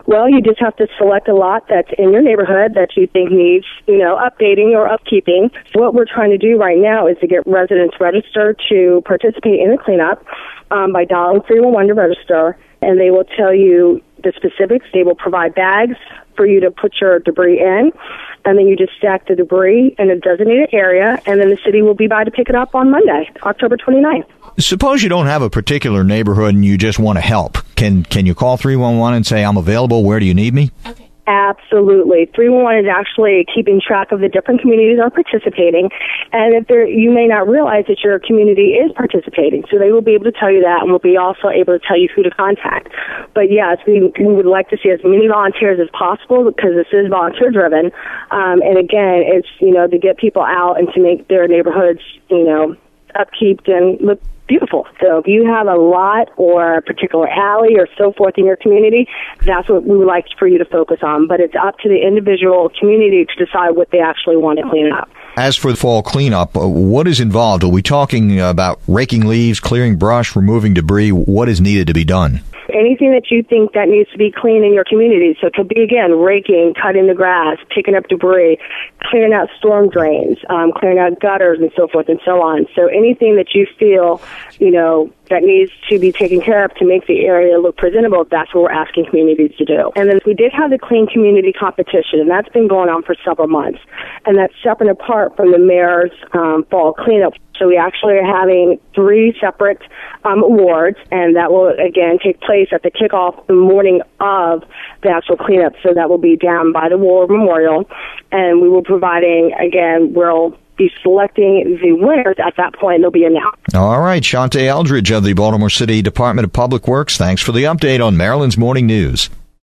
Well, you just have to select a lot that's in your neighborhood that you think needs, updating or upkeeping. So what we're trying to do right now is to get residents registered to participate in the cleanup by dialing 311 to register, and they will tell you the specifics. They will provide bags for you to put your debris in, and then you just stack the debris in a designated area, and then the city will be by to pick it up on Monday, October 29th. Suppose you don't have a particular neighborhood and you just want to help. Can you call 311 and say, I'm available, where do you need me? Okay. Absolutely. 311 is actually keeping track of the different communities that are participating, and you may not realize that your community is participating, so they will be able to tell you that, and will be also able to tell you who to contact. But yes, we would like to see as many volunteers as possible because this is volunteer-driven, and again, it's, to get people out and to make their neighborhoods, upkeep and look beautiful. So if you have a lot or a particular alley or so forth in your community, that's what we would like for you to focus on. But it's up to the individual community to decide what they actually want to clean up. As for the fall cleanup, what is involved? Are we talking about raking leaves, clearing brush, removing debris? What is needed to be done? Anything that you think that needs to be clean in your community. So it could be, again, raking, cutting the grass, picking up debris, clearing out storm drains, clearing out gutters and so forth and so on. So anything that you feel, that needs to be taken care of to make the area look presentable, that's what we're asking communities to do. And then we did have the Clean Community Competition, and that's been going on for several months. And that's separate and apart from the mayor's fall cleanup. So we actually are having 3 separate awards, and that will, again, take place at the kickoff the morning of the actual cleanup. So that will be down by the War Memorial, and we will be providing, again, we'll be selecting the winners at that point. They'll be announced. All right, Shante Eldridge of the Baltimore City Department of Public Works, thanks for the update on Maryland's Morning News.